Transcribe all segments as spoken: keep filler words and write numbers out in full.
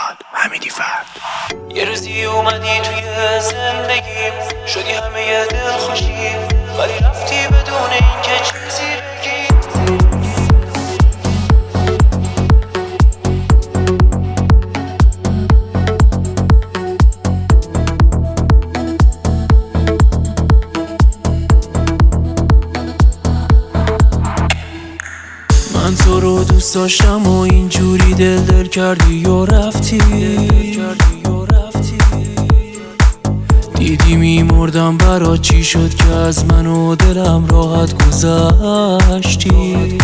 حمیدی فرد. یه روزی اومدی توی زندگیم، شدی همه دل خوشیم، ولی رفتی بدون اینکه چیزی بگی. من تو رو دوست داشتم و اینجوری دل دل کردی و رفتی. دیدی میمردم برات، چی شد که از من و دلم راحت گذشتی.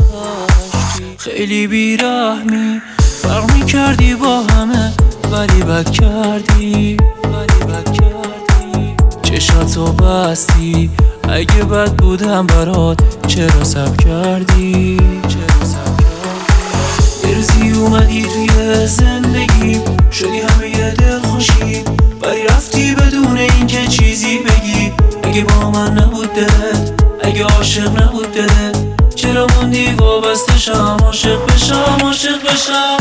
خیلی بیرحمی، فرق میکردی با همه، ولی بد کردی. چشاتو بستی، اگه بد بودم برات چرا صبر کردی؟ یه روزی اومدی توی زندگی، شدی همه دل خوشی، ولی رفتی بدون اینکه چیزی بگی. اگه با من نبود دلت، اگه عاشق نبود دلت، چرا موندی وابسته شم؟ عاشق بشم، عاشق بشم.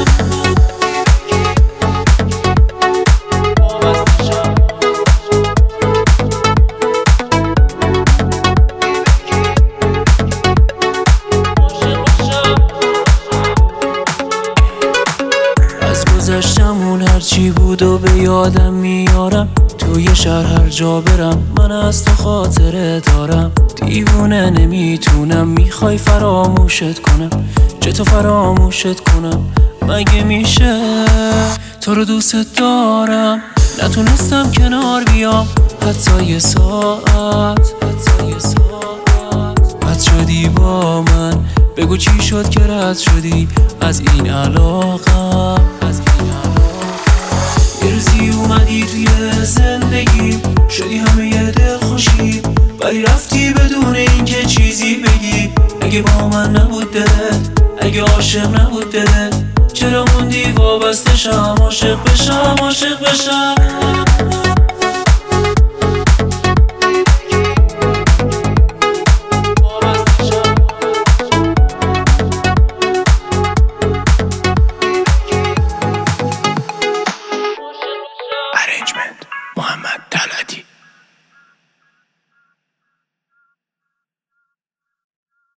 گذشتمون هرچی بود و به یادم میارم، توی شهر هر جا برم من از تو خاطره دارم. دیوونه نمیتونم، میخوای فراموشت کنم، چطور فراموشت کنم؟ مگه میشه؟ تو رو دوست دارم، نتونستم کنار بیام حتی یه ساعت. رد شدی با من، بگو چی شد که رد شدی از این علاقه. یه روزی اومدی توی زندگی، شدی همه دل خوشی، ولی رفتی بدون اینکه چیزی بگی. اگه با من نبود دلت، اگه عاشق نبود دلت، چرا موندی وابسته شم؟ عاشق بشم، عاشق بشم.